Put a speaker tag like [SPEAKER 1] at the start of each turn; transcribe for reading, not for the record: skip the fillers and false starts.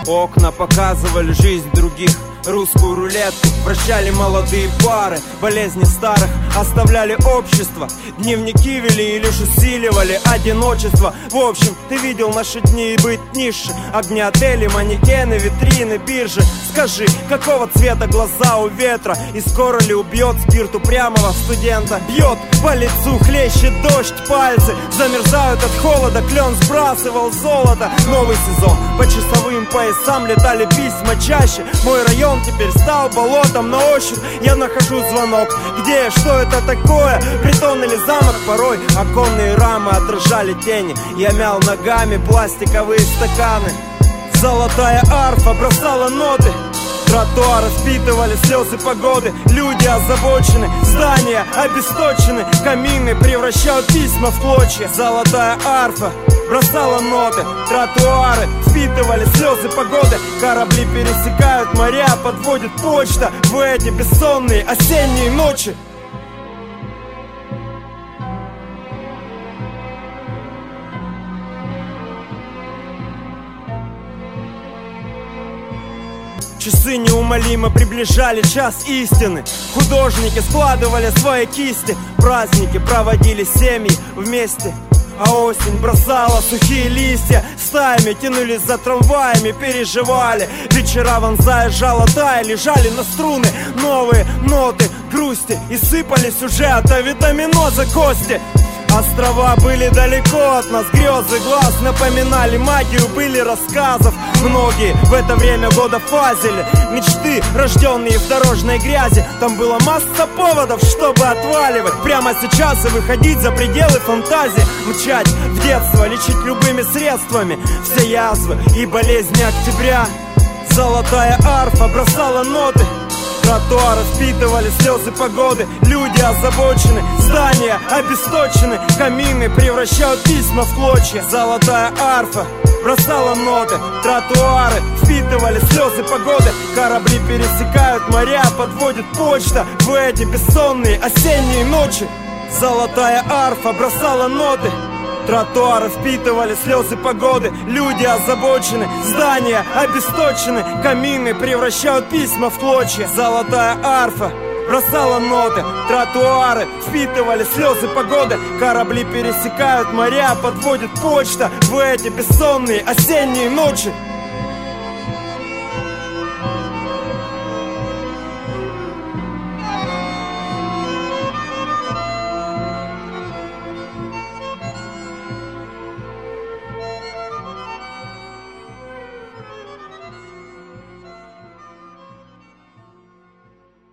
[SPEAKER 1] Окна показывали жизнь других, русскую рулетку прощали молодые пары. Болезни старых оставляли общество, дневники вели и лишь усиливали одиночество. В общем, ты видел наши дни и быть ниже. Огни отели, манекены, витрины, биржи. Скажи, какого цвета глаза у ветра? И скоро ли убьет спирт упрямого студента? Бьет по лицу, хлещет дождь, пальцы замерзают от холода, клен сбрасывал золото. Новый сезон, по часовым поясам летали письма чаще. Мой район теперь стал болотом, на ощупь я нахожу звонок. Где я, что это такое? Притон или замок? Порой оконные рамы отражали тени. Я мял ногами пластиковые стаканы. Золотая арфа бросала ноты. Тротуары впитывали слезы погоды. Люди озабочены, здания обесточены. Камины превращают письма в клочья. Золотая арфа бросала ноты. Тротуары впитывали слезы погоды. Корабли пересекают моря, подводит почта в эти бессонные осенние ночи. Часы неумолимо приближали час истины. Художники складывали свои кисти. Праздники проводили семьи вместе. А осень бросала сухие листья. Стаями тянулись за трамваями, переживали. Вечера вонзая жало тая, лежали на струны. Новые ноты грусти и сыпались уже от авитаминоза кости. Острова были далеко от нас, грезы глаз напоминали магию были рассказов. Многие в это время года фазили мечты, рожденные в дорожной грязи. Там была масса поводов, чтобы отваливать прямо сейчас и выходить за пределы фантазии. Мчать в детство, лечить любыми средствами все язвы и болезни октября. Золотая арфа бросала ноты. Тротуары впитывали слезы погоды. Люди озабочены, здания обесточены. Камины превращают письма в клочья. Золотая арфа бросала ноты. Тротуары впитывали слезы погоды. Корабли пересекают моря, подводит почта в эти бессонные осенние ночи. Золотая арфа бросала ноты. Тротуары впитывали слезы погоды. Люди озабочены, здания обесточены. Камины превращают письма в клочья. Золотая арфа бросала ноты. Тротуары впитывали слезы погоды. Корабли пересекают моря, подводит почта в эти бессонные осенние ночи.